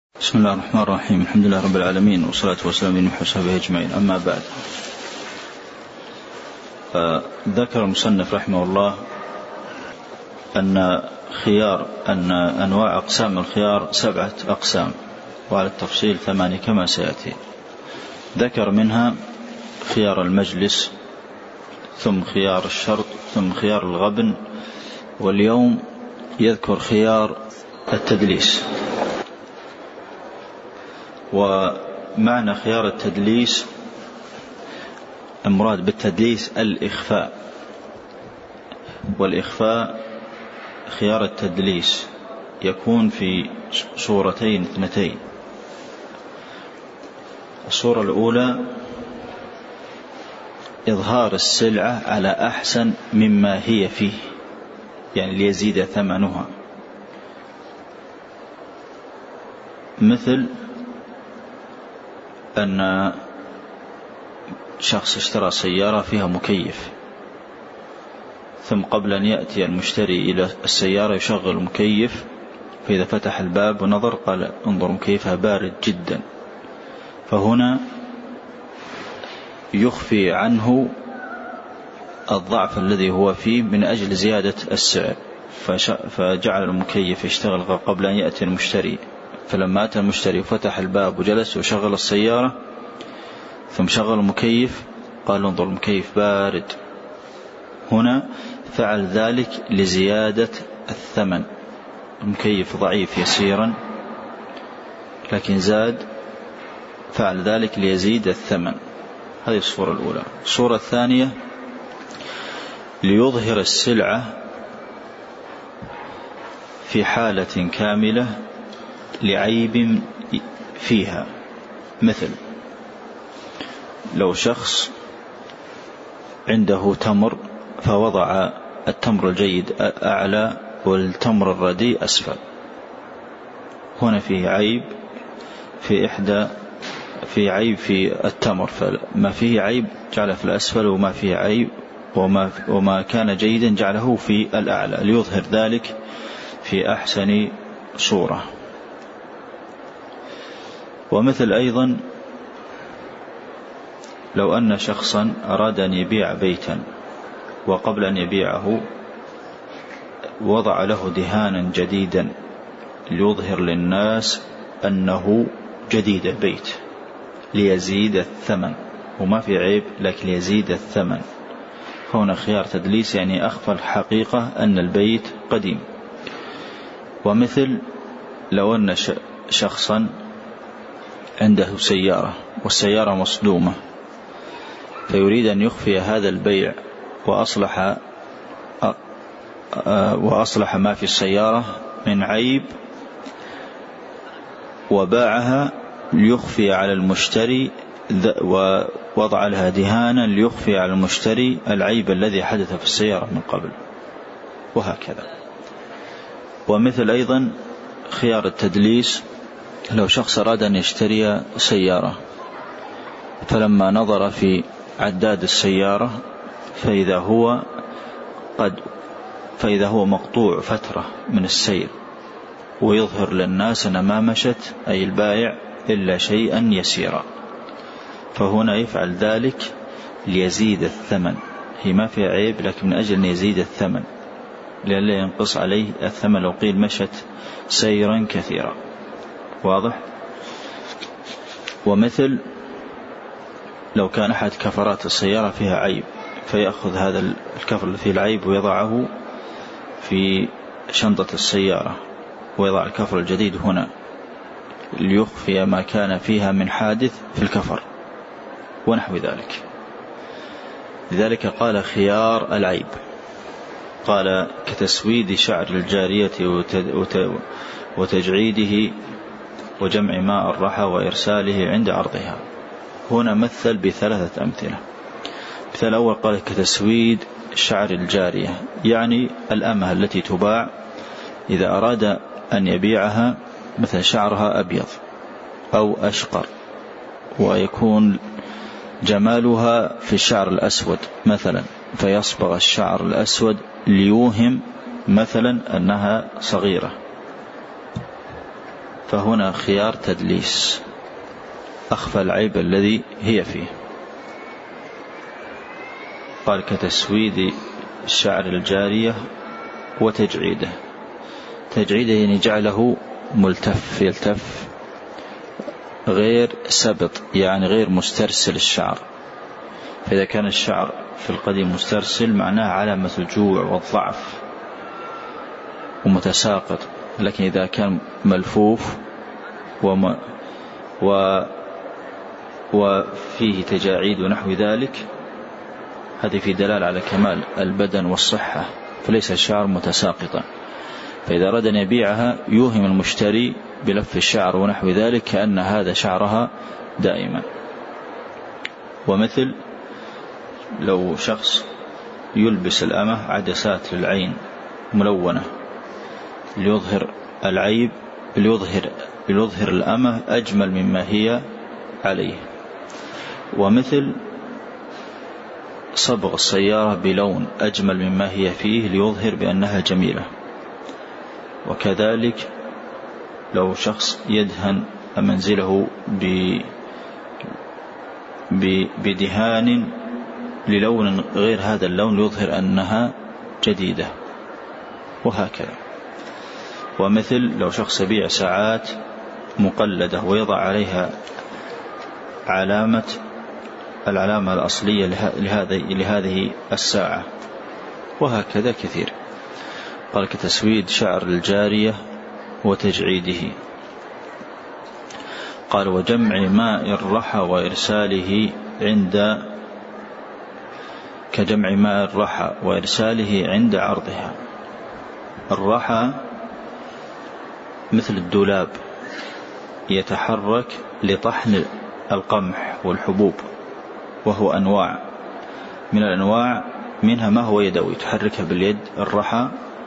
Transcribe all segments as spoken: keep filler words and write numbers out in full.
بسم الله الرحمن الرحيم. الحمد لله رب العالمين، والصلاة والسلام على محمد وصحبه أجمعين. أما بعد، ذكر المصنف رحمه الله أن خيار أن أنواع أقسام الخيار سبعة أقسام، وعلى التفصيل ثمانية كما سيأتي. ذكر منها خيار المجلس، ثم خيار الشرط، ثم خيار الغبن، واليوم يذكر خيار التدليس. ومعنى خيار التدليس، المراد بالتدليس الإخفاء، والإخفاء خيار التدليس يكون في صورتين اثنتين. الصورة الأولى إظهار السلعة على أحسن مما هي فيه، يعني ليزيد ثمنها، مثل أن شخص اشترى سيارة فيها مكيف، ثم قبل أن يأتي المشتري إلى السيارة يشغل المكيف، فإذا فتح الباب ونظر قال انظر مكيفها بارد جدا، فهنا يخفي عنه الضعف الذي هو فيه من أجل زيادة السعر، فجعل المكيف يشتغل قبل أن يأتي المشتري. فلما أتى المشتري فتح الباب وجلس وشغل السيارة، ثم شغل المكيف قال انظر المكيف بارد، هنا فعل ذلك لزيادة الثمن. المكيف ضعيف يسيرا لكن زاد، فعل ذلك ليزيد الثمن. هذه الصورة الأولى. الصورة الثانية ليظهر السلعة في حالة كاملة لعيب فيها، مثل لو شخص عنده تمر فوضع التمر الجيد أعلى والتمر الرديء أسفل، هنا فيه عيب في إحدى في عيب في التمر، فما فيه عيب جعله في الأسفل، وما فيه عيب وما, وما كان جيدا جعله في الأعلى ليظهر ذلك في أحسن صورة. ومثل أيضا لو أن شخصا أراد أن يبيع بيتا، وقبل أن يبيعه وضع له دهانا جديدا ليظهر للناس أنه جديد البيت ليزيد الثمن، وما في عيب لكن ليزيد الثمن، هنا خيار تدليس، يعني أخفى الحقيقة أن البيت قديم. ومثل لو أن شخصا عنده سيارة والسيارة مصدومة، فيريد أن يخفي هذا البيع وأصلح وأصلح ما في السيارة من عيب وباعها ليخفي على المشتري، ووضع لها دهانا ليخفي على المشتري العيب الذي حدث في السيارة من قبل، وهكذا. ومثل أيضا خيار التدليس لو شخص أراد أن يشتري سيارة، فلما نظر في عداد السيارة فإذا هو قد فإذا هو مقطوع فترة من السير، ويظهر للناس أن ما مشت أي البائع إلا شيئا يسيرا، فهنا يفعل ذلك ليزيد الثمن، هي ما في عيب لكن من أجل أن يزيد الثمن لئلا ينقص عليه الثمن لو قيل مشت سيرا كثيرا. واضح؟ ومثل لو كان أحد كفرات السيارة فيها عيب، فيأخذ هذا الكفر اللي فيه العيب ويضعه في شنطة السيارة، ويضع الكفر الجديد هنا ليخفي ما كان فيها من حادث في الكفر ونحو ذلك. لذلك قال خيار العيب، قال كتسويد شعر الجارية وتجعيده وجمع ماء الرحى وإرساله عند عرضها. هنا مثل بثلاثة أمثلة. مثال الأول قال كتسويد شعر الجارية، يعني الأمة التي تباع إذا أراد أن يبيعها مثل شعرها أبيض أو أشقر، ويكون جمالها في الشعر الأسود مثلا، فيصبغ الشعر الأسود ليوهم مثلا أنها صغيرة، فهنا خيار تدليس، أخفى العيب الذي هي فيه. قال كتسويد شعر الجارية وتجعيده. تجعيده يعني جعله ملتف، يلتف غير سبط، يعني غير مسترسل الشعر. فإذا كان الشعر في القديم مسترسل معناه علامة الجوع والضعف ومتساقط، لكن إذا كان ملفوف وم و وفيه تجاعيد ونحو ذلك، هذه في دلالة على كمال البدن والصحة، فليس الشعر متساقطا. فإذا أراد أن يبيعها يوهم المشتري بلف الشعر ونحو ذلك كأن هذا شعرها دائما. ومثل لو شخص يلبس الأمة عدسات للعين ملونة ليظهر العيب، ليظهر, ليظهر الأمة أجمل مما هي عليه. ومثل صبغ السيارة بلون أجمل مما هي فيه ليظهر بأنها جميلة. وكذلك لو شخص يدهن منزله بدهان للون غير هذا اللون ليظهر أنها جديدة، وهكذا. ومثل لو شخص يبيع ساعات مقلدة ويضع عليها علامة العلامة الأصلية لهذه الساعة، وهكذا كثير. قال كتسويد شعر الجارية وتجعيده. قال وجمع ماء الرحى وإرساله عند كجمع ماء الرحى وإرساله عند عرضها. الرحى مثل الدولاب يتحرك لطحن القمح والحبوب، وهو أنواع من الأنواع، منها ما هو يدوي تحركها باليد الرحى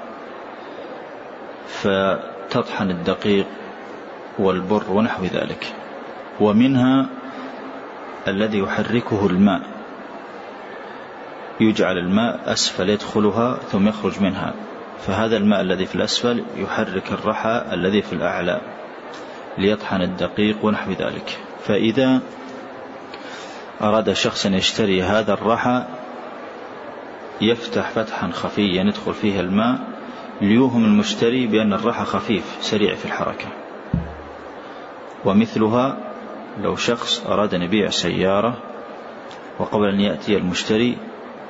فتطحن الدقيق والبر ونحو ذلك. ومنها الذي يحركه الماء، يجعل الماء أسفل يدخلها ثم يخرج منها، فهذا الماء الذي في الأسفل يحرك الرحى الذي في الأعلى ليطحن الدقيق ونحو ذلك. فإذا أراد شخص أن يشتري هذا الرحى يفتح فتحا خفيا يدخل فيه الماء ليوهم المشتري بأن الرحى خفيف سريع في الحركة. ومثلها لو شخص أراد أن يبيع سيارة وقبل أن يأتي المشتري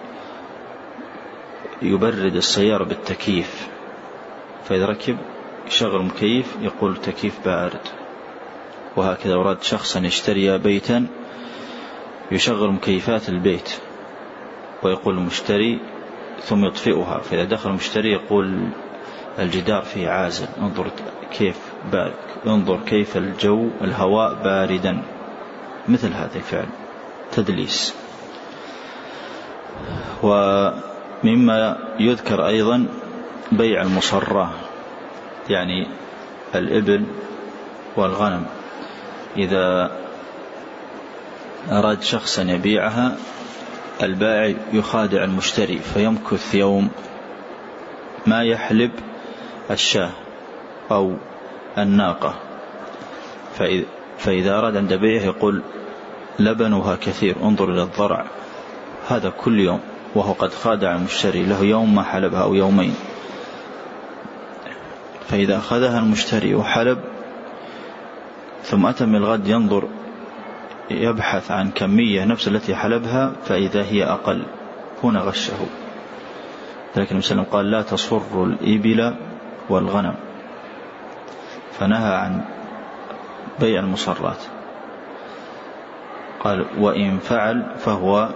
يبرد السيارة بالتكييف، فإذا ركب يشغل مكيف يقول تكييف بارد. وهكذا أراد شخص أن يشتري بيتا يشغل مكيفات البيت ويقول المشتري ثم يطفئها، فإذا دخل المشتري يقول الجدار فيه عازل، انظر كيف بارد، انظر كيف الجو الهواء باردا. مثل هذا الفعل تدليس. ومما يذكر أيضا بيع المصرة، يعني الإبل والغنم، إذا أراد شخصا يبيعها البائع يخادع المشتري فيمكث يوم ما يحلب الشاة أو الناقة، فإذا أراد عند بيعه يقول لبنها كثير، انظر إلى الضرع، هذا كل يوم، وهو قد خادع المشتري له يوم ما حلبها أو يومين. فإذا أخذها المشتري وحلب ثم أتى من الغد ينظر يبحث عن كمية نفس التي حلبها فإذا هي أقل، هنا غشه. لكن النبي صلى الله عليه وسلم قال لا تصر الإبل والغنم، فنهى عن بيع المصرات. قال وإن فعل فهو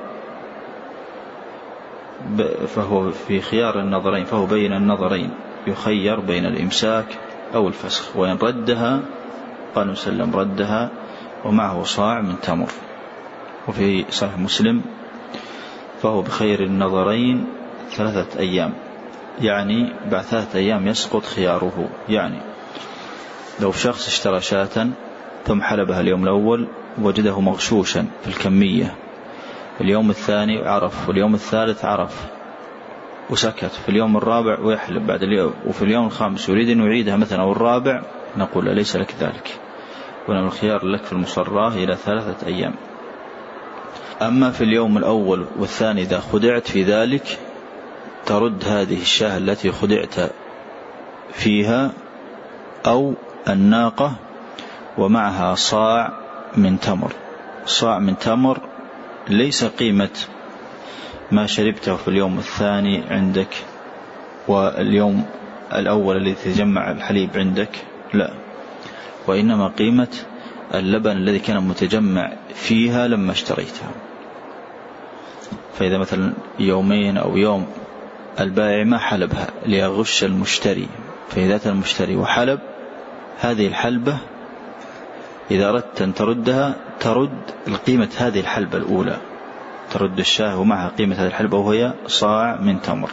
فهو في خيار النظرين، فهو بين النظرين، يخير بين الإمساك أو الفسخ. وإن ردها قال النبي صلى الله عليه وسلم ردها ومعه صاع من تمر. وفي صحيح مسلم فهو بخير النظرين ثلاثة أيام، يعني بعد ثلاثة أيام يسقط خياره. يعني لو شخص اشترى شاة ثم حلبها اليوم الأول وجده مغشوشا في الكمية، اليوم الثاني عرف، واليوم الثالث عرف وسكت، في اليوم الرابع ويحلب بعد اليوم، وفي اليوم الخامس يريد أن يعيدها مثلا أو الرابع نقول أليس لك ذلك؟ ونعم الخيار لك في المصراه إلى ثلاثة أيام. أما في اليوم الأول والثاني إذا خدعت في ذلك ترد هذه الشاة التي خدعت فيها أو الناقة ومعها صاع من تمر. صاع من تمر ليس قيمة ما شربته في اليوم الثاني عندك واليوم الأول الذي تجمع الحليب عندك، لا، وإنما قيمة اللبن الذي كان متجمع فيها لما اشتريتها. فإذا مثلا يومين أو يوم البائع ما حلبها ليغش المشتري، فإذا أتى المشتري وحلب هذه الحلبة إذا أردت أن تردها ترد القيمة هذه الحلبة الأولى، ترد الشاه ومعها قيمة هذه الحلبة وهي صاع من تمر.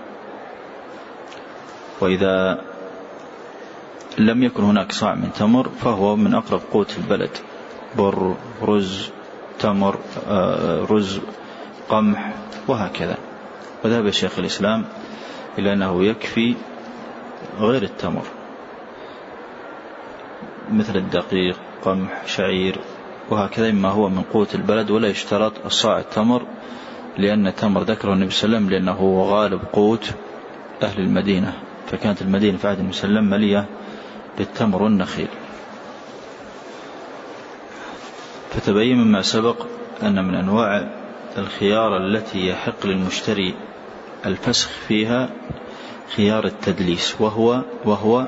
وإذا لم يكن هناك صاع من تمر فهو من أقرب قوت البلد، بر، رز، تمر، رز، قمح، وهكذا. وذهب شيخ الإسلام إلى أنه يكفي غير التمر مثل الدقيق، قمح، شعير، وهكذا مما هو من قوت البلد، ولا يشترط الصاع التمر، لأن التمر ذكره النبي صلى الله عليه وسلم لأنه هو غالب قوت أهل المدينة، فكانت المدينة في عهد النبي صلى الله عليه وسلم مليئة بالتمر والنخيل. فتبين مما سبق أن من أنواع الخيار التي يحق للمشتري الفسخ فيها خيار التدليس، وهو وهو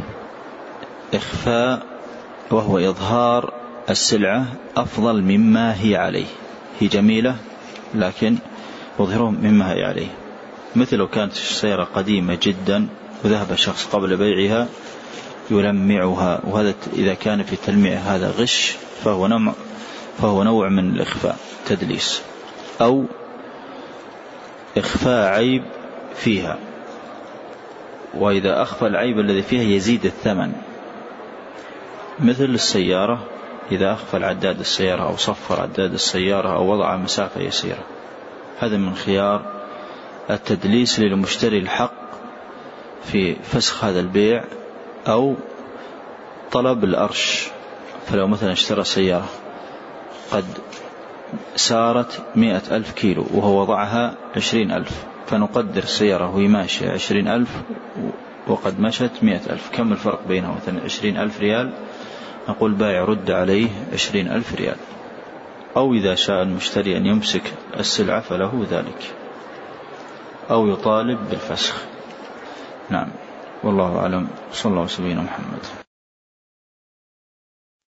إخفاء وهو إظهار السلعة أفضل مما هي عليه. هي جميلة لكن يظهره مما هي عليه. مثل لو كانت السيارة قديمة جدا وذهب شخص قبل بيعها يلمعها، وهذا إذا كان في تلميع هذا غش فهو نوع فهو نوع من الإخفاء تدليس، أو إخفاء عيب فيها، وإذا أخفى العيب الذي فيها يزيد الثمن. مثل السيارة إذا أخفى العداد السيارة أو صفر عداد السيارة أو وضع مسافة يسيرة، هذا من خيار التدليس للمشتري الحق في فسخ هذا البيع أو طلب الأرش. فلو مثلا اشترى سيارة قد سارت مئة ألف كيلو وهو وضعها عشرين ألف، فنقدر السيارة وهي ماشية عشرين ألف وقد مشت مئة ألف، كم الفرق بينها؟ مثلا عشرين ألف ريال، نقول بائع رد عليه عشرين ألف ريال. أو إذا شاء المشتري أن يمسك السلعة فله ذلك، أو يطالب بالفسخ. نعم، والله أعلم. صلى الله عليه وسلم محمد.